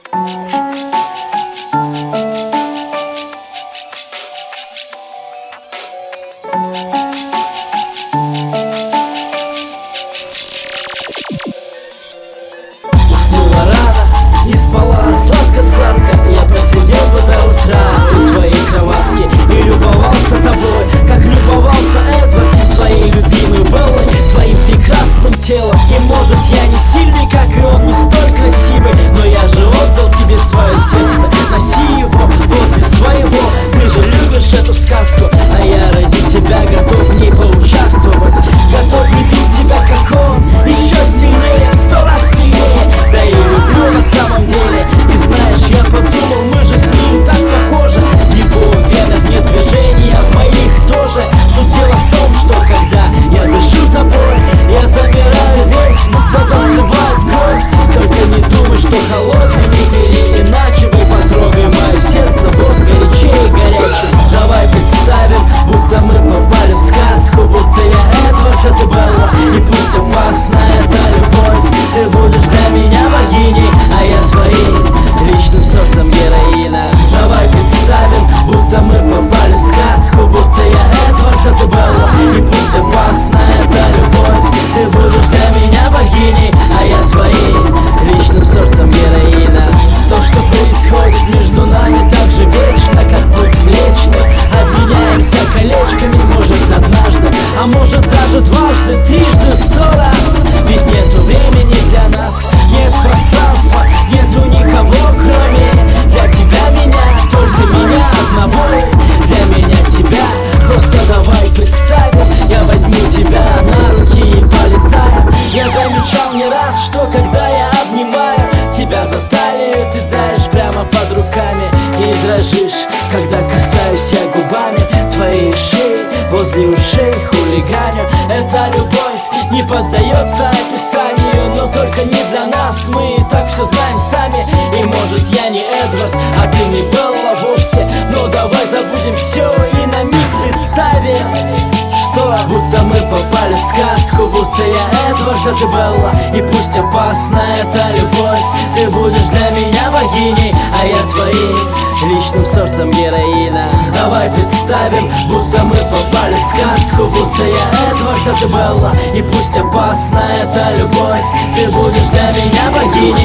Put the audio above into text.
Уснула рано и спала сладко-сладко. Я просидел бы до утра у твоей кроватки и любовался тобой, как любовался Эдвард своей любимой Беллой, твоим прекрасным телом. И может я не сильный, как и он, не столь красивый, но я же отдал тебе свое сердце. Носи его возле своего. Ты же любишь эту сказку, а я ради тебя готов в ней поучаствовать. Готов любить тебя, как он, еще сильнее, в 100 раз сильнее. Да и люблю на самом деле. И знаешь, я подумал, мы же с ним так похожи. В его венах нет движения, в моих тоже. Тут дело в том, что когда я дышу тобой, я замираю весь, будто застывает кровь. Только не думай, что холодный не иначе. Потрогай мое сердце, вот горячее и горячее. Давай представим, будто мы попали в сказку, будто я Эдвард, а ты Белла. И пусть опасна эта любовь, ты будешь для меня богиней, а я твоим личным сортом героина. Давай представим, будто мы попали в сказку, будто я Эдвард, а ты Белла. И пусть опасна эта любовь, ты будешь для меня богиней, а я твоим личным сортом героина. То, что происходит между нами, так же вечно, как путь млечный. Обменяемся колечками, может однажды, а может даже дважды, трижды, 100 раз. Ведь нету времени для нас, нет пространства, нету никого, кроме для тебя меня, только меня одного. Для меня тебя, просто давай представим, я возьму тебя на руки и полетаем. Я замечал не раз, что когда я обнимаю тебя за талию, ты таешь прямо под руками и дрожишь, когда касаюсь я губами твоей шеи, возле ушей хулиганю. Эта любовь не поддается описанию, но только не для нас, мы и так все знаем сами. И может я не Эдвард, а ты не Белла вовсе, но давай забудем все и на миг представим, что будто мы попали в сказку, будто я Эдвард, а ты Белла. И пусть опасна эта любовь, ты будешь для меня богиней, а я твоим личным сортом героина. Давай представим, будто мы попали в сказку, будто я Эдвард, а ты Белла. И пусть опасна эта любовь, ты будешь для меня богиней,